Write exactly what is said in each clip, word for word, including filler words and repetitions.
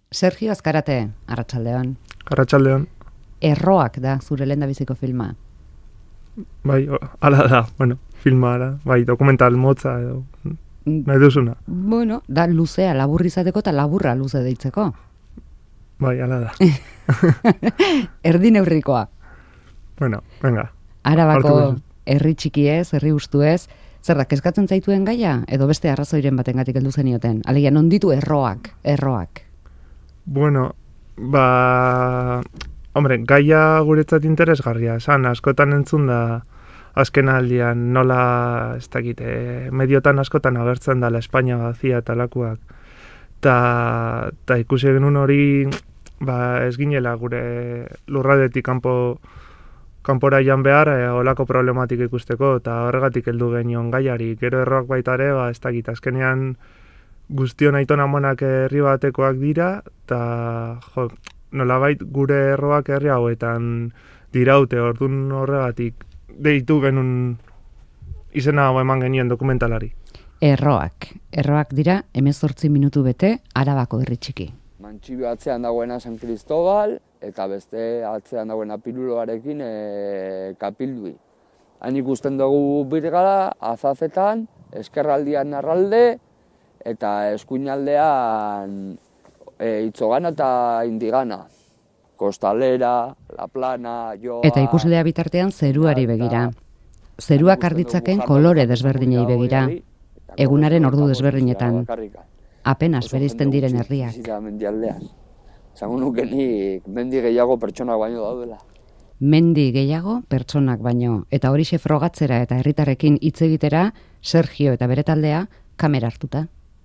Sergio Azkarate, arratsaldeon. Arratsaldeon. Erroak da zure lehendabiziko filma. Bai, hala da, bueno, filma da, bai, dokumental motza edo, nahi duzuna. Bueno, da luzea labur izateko eta laburra luze deitzeko. Bai, hala da. Erdi neurrikoa. Bueno, venga. Arabako herri txikiez, herri ustuez, zer da, kezkatzen zaituen gaia, edo beste arrazoiren batengatik heldu zenioten? Alegia, non ditu erroak, erroak? Bueno, ba... Hombre, gaia guretzat interesgarria, esan, askotan entzun da azken aldian nola, ez dakit, mediotan askotan agertzen dala Espainia gazia eta lakuak. Ta, ta ikusi genuen hori, ba, ez ginela gure lurradetik kanpo, kanpora jan behar, e, olako problematik ikusteko, eta horregatik heldu genion gaiari. Gero erroak baita ere, ba, ez dakit, azkenean guztion aiton amonak herri batekoak dira, eta, jo, nolabait gure erroak herri hauetan diraute, orduan horregatik deitu genuen izena hau eman genien dokumentalari. Erroak. Erroak dira hemezortzi minutu bete Arabako herri txiki. Mantxibio atzean dagoena San Cristobal eta beste atzean dagoena Piruloarekin e, Kapildui. Han ikusten dugu birgara, azazetan, eskerraldian narralde eta eskuinaldean E, Itzogana eta Indigana, Kostalera, La Plana, Joa... Eta ikuslea bitartean zeruari begira. Zeruak arditzaken kolore desberdinei begira. Egunaren ordu desberdinetan. Apenas bereizten diren herriak. Zango nukenik mendi gehiago pertsonak baino daudela. Mendi gehiago pertsonak baino. Eta horixe frogatzera eta herritarrekin hitz egitera, Sergio eta bere taldea kamera hartuta.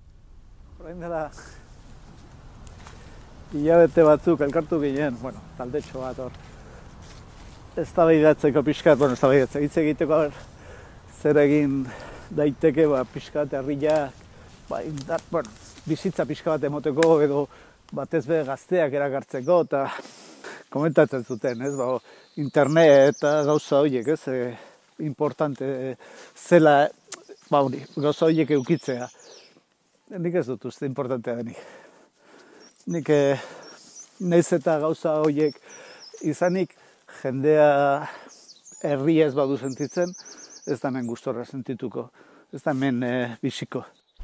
Hilabete batzuk elkartu ginen, bueno, taldetxo bat hor. Ez da behigatzeko pixkat, bueno, ez da behigatzeko hitz egiteko zer egin daiteke, ba, pixkat herria, ba, indar, bueno, bizitza pixka bat emoteko edo batez be gazteak erakartzeko, eta komentatzen zuten, ez, ba, internet eta gauza horiek, ez, e, importante zela, ba, hori, gauza horiek eukitzea. Nik ez dut uste importantea denik. Nik naiz eta gauza horiek izanik jendea herria ez badu sentitzen, ez da hemen gustorra sentituko, ez da hemen e, biziko.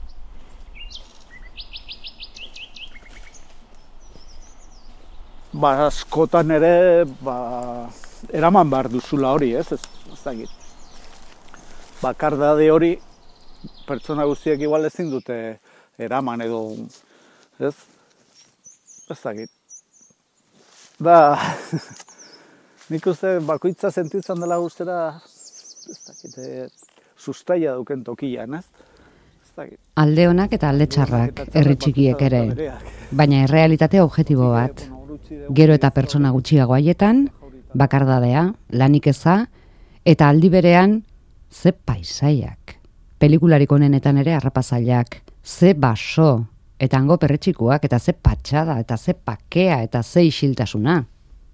Ba, askotan ere, ba, eraman behar duzula hori, ez, ez, ez dakit. Bakardade hori, pertsona guztiak igual ezin dute eraman edo, ez? Ez dakit. Da, nik uste bakoitza sentitzen dela guztera, ez dakit, e, sustraia duken tokian, ez? Ez dakit. Alde onak eta alde txarrak, herri txikiek ere. Baina errealitate objektibo bat. Gero eta pertsona gutxiago haietan, bakardadea, lanik eza, eta aldi berean, ze paisaiak. Pelikularik honenetan ere harrapazailak, ze baso, eta hango perretxikuak, eta ze patxada, eta ze pakea, eta ze isiltasuna.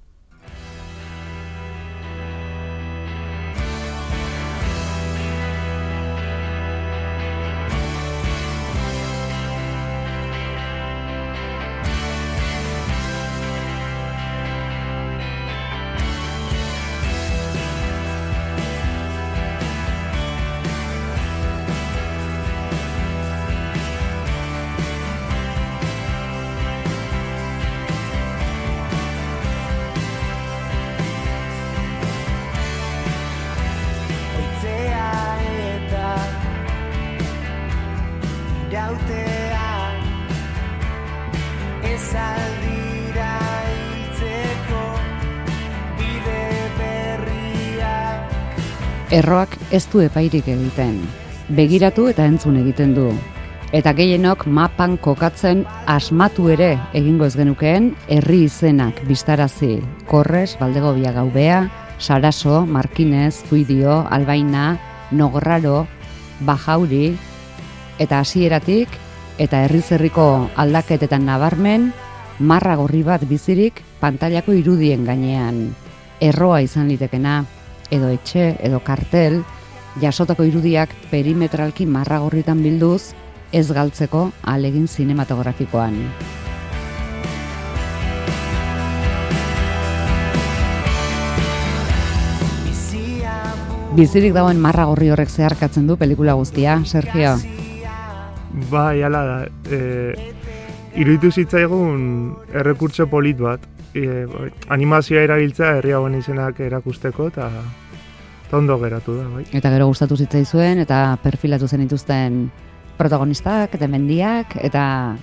Erroak ez du epairik egiten, begiratu eta entzun egiten du. Eta gehienok mapan kokatzen asmatu ere egingo ez genukeen herri izenak bistarazi. Korres, Baldegobia Gaubea, Saraso, Markinez, Zuidio, Albaina, Nograro, Bajauri, eta hasieratik eta herri-zerriko aldaketetan nabarmen, marra gorri bat bizirik pantailako irudien gainean. Erroa izan litekena, edo etxe, edo kartel, jasotako irudiak perimetralki marragorritan bilduz, ez galtzeko ahalegin zinematografikoan. Bizirik dagoen marra gorri horrek zeharkatzen du pelikula guztia, Sergio? Bai, ala da. E, iruditu zitzaigun errekurtso polit bat. E, animazioa erabiltzea herri hauen izenak erakusteko, eta ondo geratu da, bai. Eta gero gustatu zitzaizuen, eta perfilatu zen dituzten protagonistak, eta mendiak, eta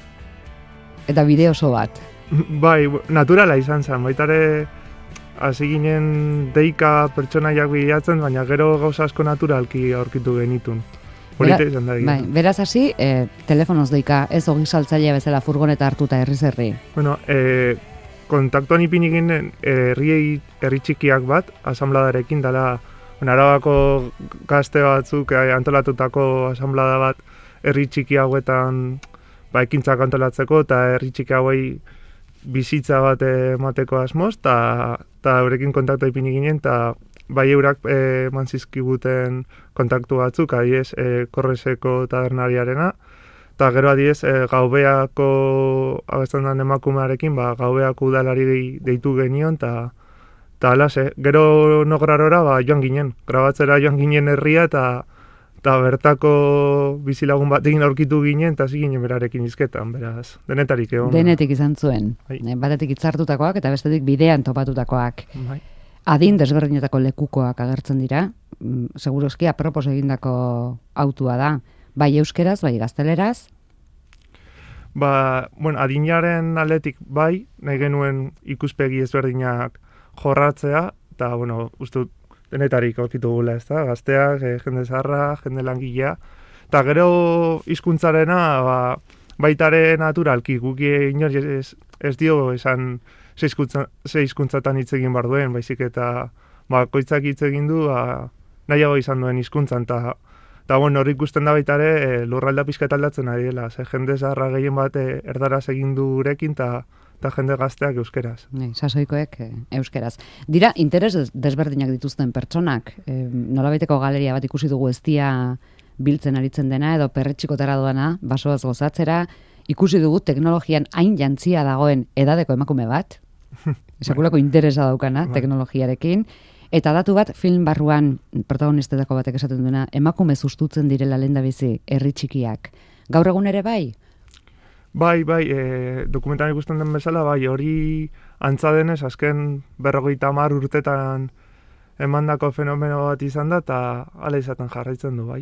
eta bideo oso bat. Bai, naturala izan zen, baitare hasi ginen deika pertsonaiak bilatzen, baina gero gauza asko naturalki aurkitu genitun. Polita izan da. Bai, beraz hasi, e, telefonoz deika, ez ogi saltzailea bezala furgoneta hartuta herriz herri. Bueno, e, kontaktuan ipini ginen herri herri txikiak bat, asanbladarekin, dela Arabako gazte batzuk antolatutako asanblada bat herri txiki hauetan ba, ekintzak antolatzeko, eta herri txiki hauei bizitza bat emateko asmoz, eta eurekin kontaktua ipini ginen, eta bai eurak eman zizkiguten kontaktu batzuk, adiez, e, Korreseko tabernariarena, eta gero adiez, e, Gaubeako abesten den emakumearekin, ba, Gaubeako udalari deitu genion, eta eta alase, gero nograrora ba, joan ginen, grabatzera joan ginen herria, eta eta bertako bizilagun batekin aurkitu ginen, eta hasi ginen berarekin izketan, beraz, denetarik egon. Denetik izan zuen, bai. Batetik hitzartutakoak eta bestetik bidean topatutakoak. Bai. Adin desberdinetako lekukoak agertzen dira, seguroski apropos egindako autua da, bai euskeraz, bai gazteleraz. Ba, bueno, adinaren aldetik bai, nahi genuen ikuspegi ezberdinak jorratzea, eta, bueno, uste denetarik aurkitu gula, ez da, gazteak, e, jende zaharra, jende langilea, eta gero hizkuntzarena ba, baitare naturalki, guki inor ez, ez dio esan ze hizkuntzatan hitz egin bar duen, baizik eta bakoitzak hitz egin du ba, nahiago izan duen hizkuntzan, eta eta bueno, hori ikusten da baitare e, lurralda pixka aldatzen ari dela, ze jende zaharra gehien bat e, erdaraz egin du gurekin, eta eta jende gazteak euskeraz. Ne, sasoikoek e, euskeraz. Dira, interes desberdinak dituzten pertsonak. E, nolabaiteko galeria bat ikusi dugu eztia biltzen aritzen dena, edo perretxikotara doana, basoaz gozatzera, ikusi dugu teknologian hain jantzia dagoen edadeko emakume bat, esakulako interesa daukana teknologiarekin, eta datu bat film barruan protagonistetako batek esaten duena, emakume sustutzen direla lehendabizi herri txikiak. Gaur egun ere bai? Bai, bai, e, dokumentan ikusten den bezala, bai, hori antza denez, azken berrogeita hamar urtetan emandako fenomeno bat izan da, eta hala izaten jarraitzen du, bai.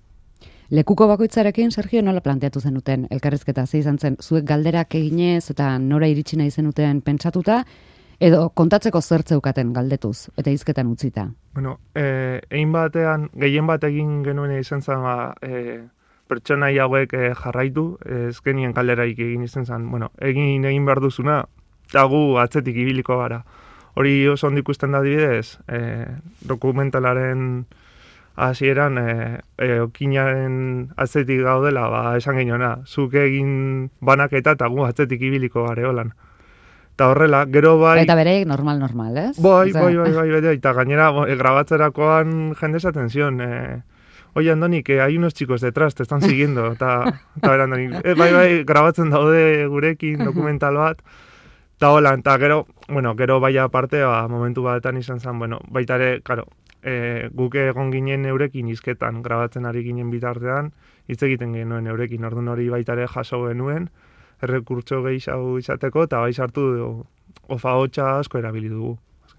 Lekuko bakoitzarekin, Sergio, nola planteatu zenuten elkarrizketa, ze izan zen, zuek galderak eginez eta nora iritsi nahi zenuten pentsatuta, edo kontatzeko zertzeukaten galdetuz, eta hizketan utzita? Bueno, e, egin batean, gehien bat egin genuen izan zen, ba, e, pertsonai hauek e, jarraitu, ez genien kalderaik egin izan zen, bueno, egin egin behar duzuna, eta gu atzetik ibiliko gara. Hori oso ondo ikusten da adibidez, e, dokumentalaren hasieran e, e, okinaren atzetik gaudela, ba, esan geniona, zuk egin banaketa eta gu atzetik ibiliko gare holan. Eta horrela, gero bai... Eta bereik normal-normal, ez? Bai, bai, bai, bai, bai, eta gainera e, grabatzerakoan jende esaten zion, e, oye, Andoni, que hay unos chicos detrás, te están siguiendo, eta ber, Andoni, e, bai, bai, grabatzen daude gurekin dokumental bat, eta hola, eta gero, bueno, gero bai aparte, ba, momentu batetan izan zen, bueno, baita ere, karo, e, guk egon ginen eurekin izketan, grabatzen ari ginen bitartean, hitz egiten genuen eurekin, orduan hori baita ere jaso genuen, errekurtso gehiago izateko, eta bai sartu ofa hotxa asko erabili dugu.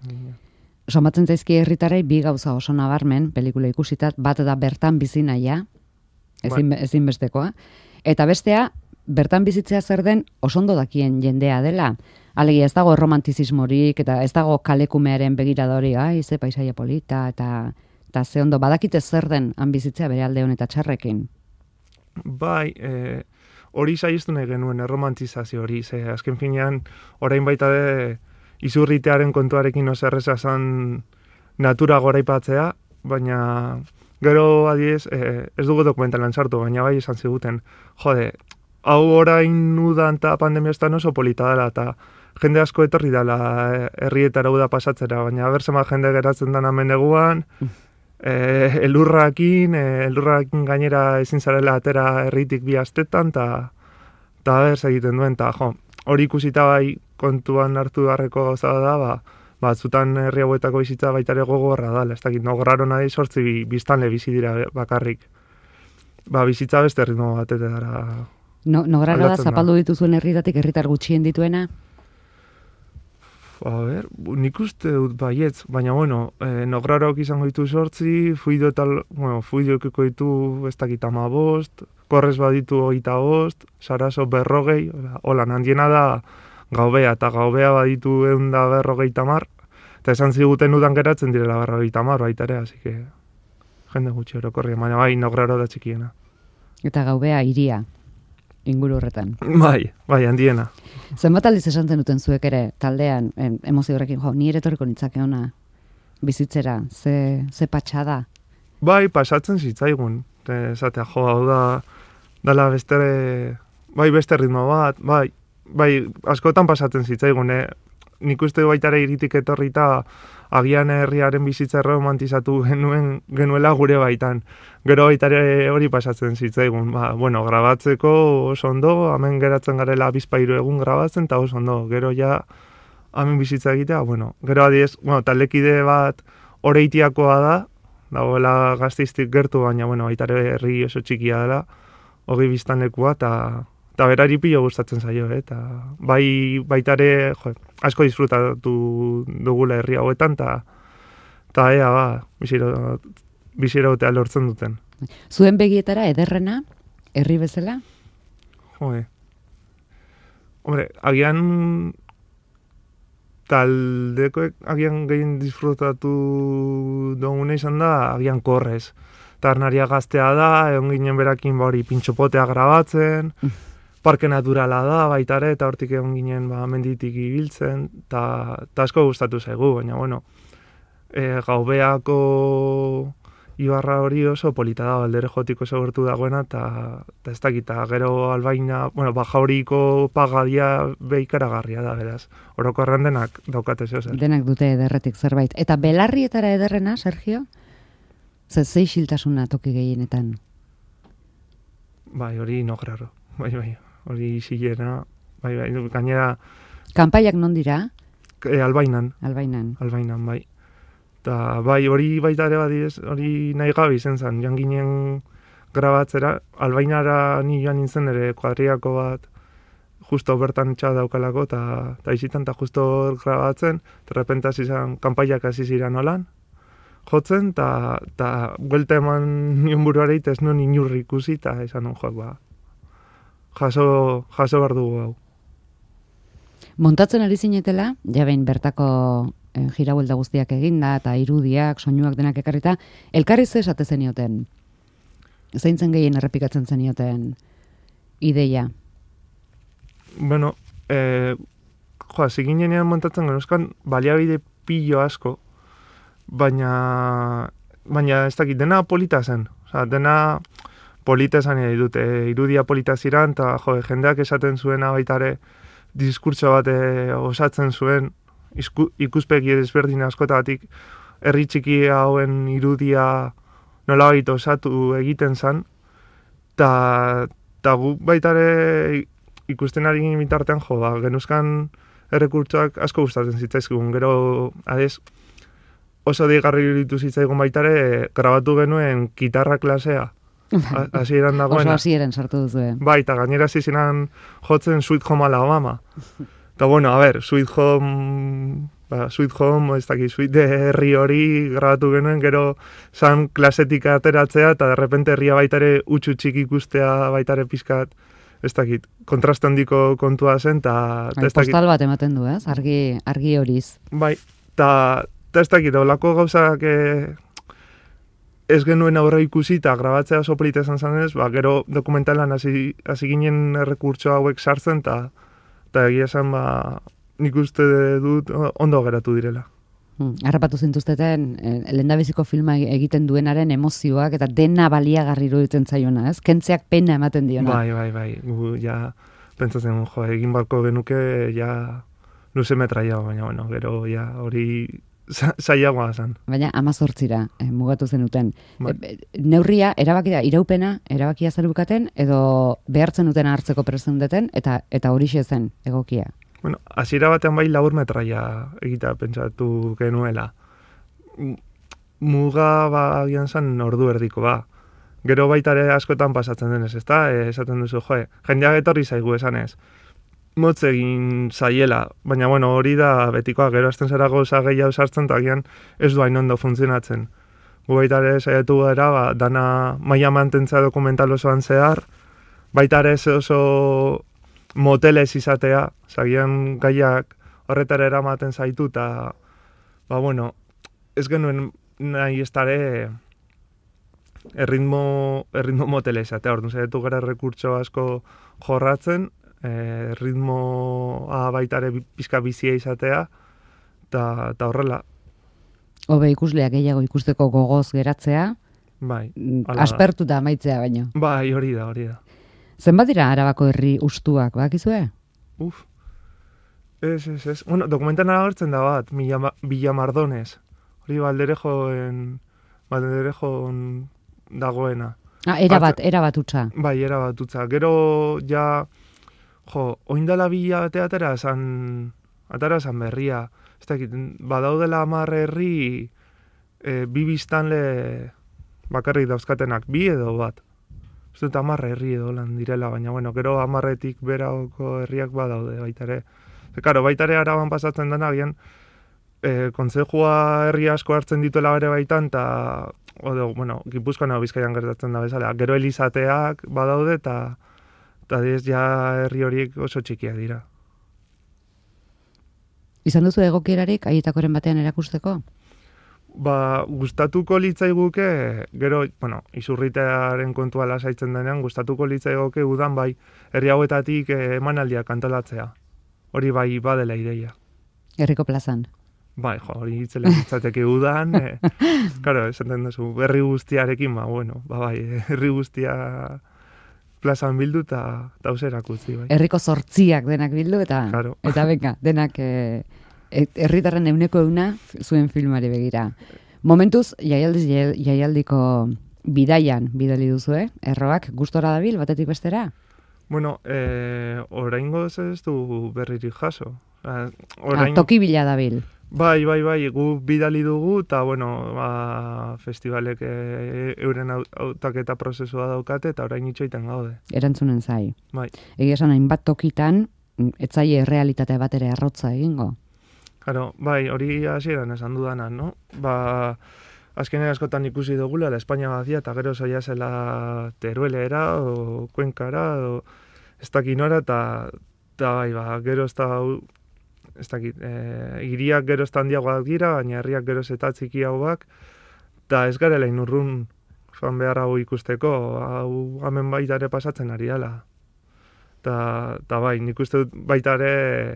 Somatzen zaizki herritarrei bi gauza oso nabarmen, pelikula ikusitat, bat da bertan bizi nahia, ezin, ezin bestekoa, eta bestea, bertan bizitzea zer den osondo dakien jendea dela. Alegia ez dago romantizismorik, eta ez dago kalekumearen begiradori, ai, ze paisaia polita, eta, eta ze ondo, badakite zer den han bizitzea bere alde hon eta txarrekin. Bai, e, hori saiestu nahi genuen, erromantizazio hori, ze azken finean, orain baita de, izurritearen kontuarekin oserreza zan natura goraipatzea, baina gero adiez, e, ez dugu dokumentalan sartu, baina bai esan ziguten, jode, hau orain udan eta pandemia estan oso polita dela, eta jende asko etorri dela herrietara uda pasatzera, baina berzema jende geratzen den ameneguan, e, elurrakin, e, elurrakin gainera ezin zarela atera herritik bi astetan, eta eta berz egiten duen, eta jo, hori ikusita bai kontuan hartu beharreko gauza da, ba, batzutan herri hauetako bizitza baita ere gogorra da, ez dakit, Nograro nahi sortzi biztanle bizi dira bakarrik. Ba, bizitza beste ritmo batetara. No, Nograro da zapaldu dituzuen herritatik herritar gutxien dituena? A ber, nik uste dut baietz, baina bueno, eh, Nograrok izango ditu sortzi, Fuido eta, bueno, Fuidokeko ditu ez dakit ama bost, Korrez baditu hogeita bost, Saraso berrogei, holan handiena da Gaubea, eta Gaubea baditu egun da berrogeita mar, eta esan ziguten udan geratzen direla berrogeita mar baita ere, así que jende gutxi orokorria, baina bai, Nograro da txikiena. Eta Gaubea hiria, inguru horretan. Bai, bai, handiena. Zenbat aldiz esan zenuten zuek ere, taldean, em, emozio horrekin, jo, ni ere etorriko nitzake ona bizitzera, ze, ze patxada? Bai, pasatzen zitzaigun, esatea, jo, hau da, dala beste, bai, beste ritmo bat, bai, bai, askotan pasatzen zitzaigun, eh? Nik uste baitare iritik etorrita agian herriaren bizitza romantizatu genuen genuela gure baitan. Gero baitare hori pasatzen zitzaigun. Ba, bueno, grabatzeko oso ondo, hemen geratzen garela bizpairu egun grabatzen, eta oso ondo. Gero ja, hemen bizitza egitea, bueno, gero adiez, bueno, taldekide bat oreitiakoa da, dagoela Gasteiztik gertu, baina, bueno, baitare herri oso txikia dela, hogei biztanlekua, eta eta berari pilo gustatzen zaio, eh? Eta bai baitare, jo, asko disfrutatu dugula herri hauetan, eta ta ea, ba, bizirautea lortzen duten. Zuen begietara ederrena, herri bezala? Joe. Hombre, agian taldekoek agian gehien disfrutatu dugune izan da, agian Korrez. Tarnaria gaztea da, egon ginen berakin hori pintxopotea grabatzen, parke naturala da, baita ere, eta hortik egon ginen ba, menditik ibiltzen, eta asko gustatu zaigu, baina, bueno, e, Gaubeako ibarra hori oso polita da, Baldere jotiko oso gertu dagoena, eta ez dakita, gero albaina, bueno, Bajauriko pagadia beikaragarria da, beraz, oroko errandenak daukate zeo zer. Denak dute ederretik zerbait. Eta belarrietara ederrena, Sergio? Zer zei xiltasuna toki gehienetan? Bai, hori Nograro, bai, bai. Hori isilena, bai, bai, gainera... Kanpaiak non dira? E, albainan. Albainan. Albainan, bai. Ta, bai, hori baita ere badiez, hori nahi gabe izen zen, joan ginen grabatzera, albainara ni joan nintzen ere kuadriako bat, justo bertan txat daukalako, eta izitan, eta justo grabatzen, eta repente hasi zen, kanpaiak hasi ziren holan, jotzen, eta buelta eman nion buruare ez nuen inurri ikusi, eta izan non joak, ba, jaso, jaso behar dugu hau. Montatzen ari zinetela, ja behin bertako eh, jirabuelda guztiak eginda, eta irudiak, soinuak denak ekarrita, elkarri ze esate zenioten? Zeintzen gehien errepikatzen zenioten ideia? Bueno, eh, joa, ziginenean montatzen genuzkan, baliabide pilo asko, baina, baina ez dakit, dena polita zen. Osa, dena polita esan nahi dut, e, irudia polita ziran, eta jo, jendeak esaten zuena baitare diskurtso bat e, osatzen zuen, isku, ikuspegi ezberdin askotatik, herri txiki hauen irudia nolabait osatu egiten zen, eta gu baitare ikusten ari ginen bitartean, jo, ba, genuzkan errekurtsoak asko gustatzen zitzaizkigun, gero, adez, oso deigarri iruditu zitzaigun baitare, grabatu genuen gitarra klasea, hasieran dagoena. Oso hasieran sartu duzue. Bai, eta gainera zizinan jotzen Sweet Home Alabama. Eta bueno, a ber, Sweet Home, ba, Sweet Home, ez dakit, Sweet de herri hori grabatu genuen, gero zan klasetik ateratzea, eta derrepente herria baitare utxu txik ikustea baitare pizkat, ez dakit, kontraste handiko kontua zen, eta... Bai, postal bat ematen du, ez? Argi, argi horiz. Bai, eta ez dakit, olako gauzak... E, ez genuen aurre ikusi eta grabatzea oso polita esan zanez, ba, gero dokumentalan hasi, hasi ginen errekurtso hauek sartzen, eta egia esan, ba, nik uste dut ondo geratu direla. Hmm, harrapatu zintuzteten, eh, lehendabiziko filma egiten duenaren emozioak, eta dena baliagarri iruditzen zaiona, ez? Kentzeak pena ematen diona. Bai, bai, bai, gu, ja, pentsatzen, jo, egin barko genuke, ja, luze metraia, baina, bueno, gero, ja, hori... Zaiagoa zen. Baina amazortzira eh, mugatu zenuten. Bai. E, neurria, erabakia, iraupena, erabakia zer bukaten, edo behartzen duten hartzeko presen duten, eta eta horixe zen egokia. Bueno, hasiera batean bai labur metraia egitea pentsatu genuela. Muga ba agian zan ordu erdiko ba. Gero baita ere askotan pasatzen denez, ezta? E, esaten duzu, joe, jendeak etorri zaigu esanez. Motz egin zaiela, baina bueno, hori da betikoa, gero azten zera gauza gehiago sartzen, eta agian ez du hain ondo funtzionatzen. Gu baita ere saiatu gara, ba, dana maila mantentzea dokumental osoan zehar, baita ere oso motelez izatea, zagian gaiak horretara eramaten zaitu, eta, ba, bueno, ez genuen nahi ez dara erritmo, erritmo motele izatea, orduan zaitu gara rekurtso asko jorratzen, e, ritmoa baita ere pizka bizia izatea, eta horrela. Hobe ikusleak gehiago ikusteko gogoz geratzea, bai, aspertuta amaitzea baino. Bai, hori da, hori da. Zenbat dira Arabako herri ustuak, bakizue? Uf, ez, ez, ez. Bueno, dokumentan agertzen da bat, Villamardonez. Hori Balderejoen, Balderejoen dagoena. Ah, erabat, erabat utza. Bai, erabat utza. Gero, ja, jo, oindala bila bate atera esan, atera esan berria. Ez dakit, badaudela hamar herri, e, bi biztanle bakarrik dauzkatenak, bi edo bat. Ez dut hamar herri edo lan direla, baina, bueno, gero hamarretik berako herriak badaude baita ere. Ze, karo, baita ere Araban pasatzen dena, agian, e, kontzejua herri asko hartzen dituela bere baitan, eta, odo, bueno, Gipuzkoan edo Bizkaian gertatzen da bezala. Gero elizateak badaude, eta, eta diez, ja herri horiek oso txikiak dira. Izan duzu egokierarik aietakoren batean erakusteko? Ba, gustatuko litzaiguke, gero, bueno, izurritearen kontua lasaitzen denean, gustatuko litzaiguke udan bai, herri hauetatik emanaldiak antolatzea. Hori bai badela ideia. Herriko plazan. Bai, jo, hori itzela litzateke udan, e, karo, esaten duzu, herri guztiarekin, ba, bueno, ba bai, herri guztia plazan bildu eta tauzerak utzi, bai. Herriko zortziak denak bildu, eta, claro. Eta benga, denak... E... herritarren euneko euna zuen filmari begira. Momentuz, jaialdiz jaialdiko bidaian bidali duzue, erroak gustora dabil, batetik bestera? Bueno, eh, oraingoz ez du berririk jaso. Orain... Ah, toki bila dabil. Bai, bai, bai, gu bidali dugu, eta, bueno, ba, festivalek e, euren hautaketa prozesua daukate, eta orain itxoiten gaude. Erantzunen zai. Bai. Egia esan hainbat tokitan, etzaile errealitate bat ere arrotza egingo. Claro, bai, hori hasieran esan dudana, no? Ba, azkenean askotan ikusi dugula, la Espainia bazia, eta gero saia zela Teruelera, o Kuenkara, o ez dakinora, eta bai, ba, gero ez da, ez dakit, e, iriak gero ez da handiagoak dira, baina herriak gero eta txikiagoak, eta ez garela inurrun joan behar hau ikusteko, hau hemen baita ere pasatzen ari dela. Eta bai, nik uste dut baita ere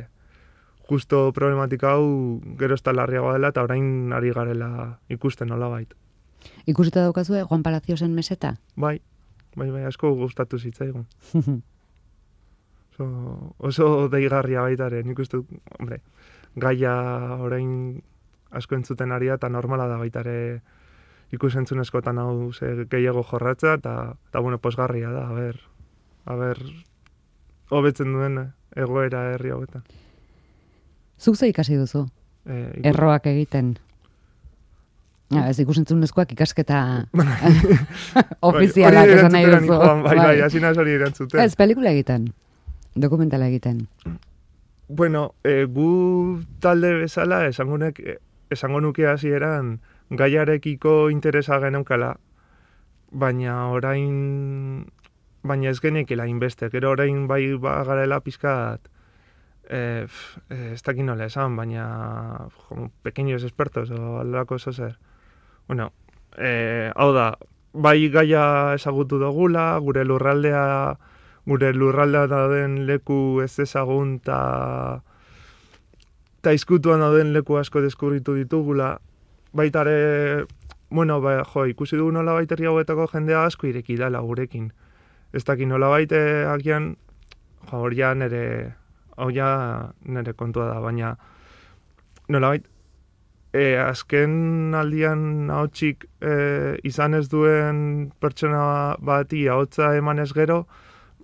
justo problematika hau gero ez da larriagoa dela, eta orain ari garela ikusten nola bait. Ikusita daukazue Juan Palaciosen meseta? Bai, bai, bai, asko gustatu zitzaigun. oso, oso deigarria baita ere, nik uste dut, hombre, gaia orain asko entzuten ari da, eta normala da baita ere ikusentzun eskotan hau ze gehiago jorratza, eta, eta bueno, posgarria da, a ber, a ber, hobetzen duen egoera herri hauetan. Zuk ze ikasi duzu? Eh, ikus... Erroak egiten. Ja, ez ikusentzunezkoak ikasketa ofizialak esan nahi duzu. Bai, bai, hasi naz hori erantzuten. Ez, pelikula egiten. Dokumentala egiten. Bueno, eh, gu talde bezala esangonek, esango nuke hasieran gaiarekiko interesa geneukala, baina orain baina ez genekela inbeste, gero orain bai bagarela pizkat eh, ez dakin nola esan, baina como pequeños expertos o alako oso zer. Bueno, eh, hau da, bai gaia ezagutu dugula, gure lurraldea gure lurraldea dauden leku ez ezagun eta eta izkutuan dauden leku asko deskubritu ditugula. Baita ere, bueno, ba, jo, ikusi dugu nola baita herri hauetako jendea asko ireki dela gurekin. Ez dakin nola baita agian, jo, hor ja nere, hau ja nere kontua da, baina nola baita, e, azken aldian ahotsik e, izan ez duen pertsona bati ahotsa emanez gero,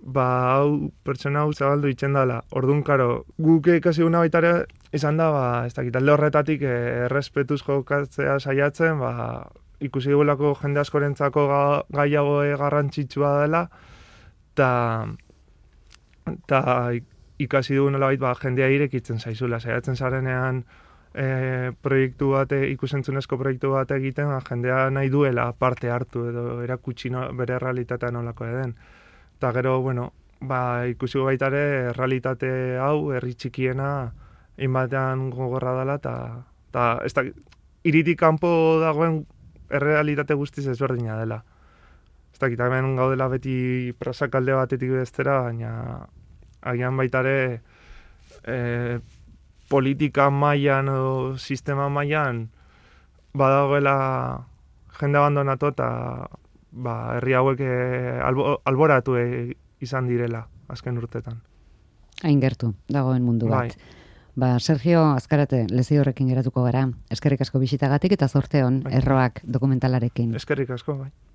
ba, hau, pertsona hau zabaldu itzen dela. Orduan, karo, guk ikasi guna baita ere, izan da, ba, ez dakit, alde horretatik eh, errespetuz jokatzea saiatzen, ba, ikusi dugulako jende askorentzako ga, gaiago garrantzitsua dela, eta ta ikasi dugu nolabait ba, jendea irekitzen zaizula, saiatzen zarenean e, proiektu bat, ikusentzunezko proiektu bat egiten, ba, jendea nahi duela parte hartu edo erakutsi no, bere realitatea nolako den. Eta gero, bueno, ba, ikusi baita ere realitate hau, herri txikiena, inbatean gogorra dela, eta ez da, iritik kanpo dagoen errealitate guztiz ezberdina dela. Ez dakit, hemen gaudela beti prasak alde batetik bestera, baina agian baita ere e, politika mailan o sistema mailan badagoela jende abandonatu eta ba, herri hauek e, albo, alboratu e, izan direla azken urtetan. Hain gertu, dagoen mundu bat. Bai. Ba, Sergio Azkarate, lezi horrekin geratuko gara. Eskerrik asko bisitagatik eta zorte hon, bai. Erroak dokumentalarekin. Eskerrik asko, bai.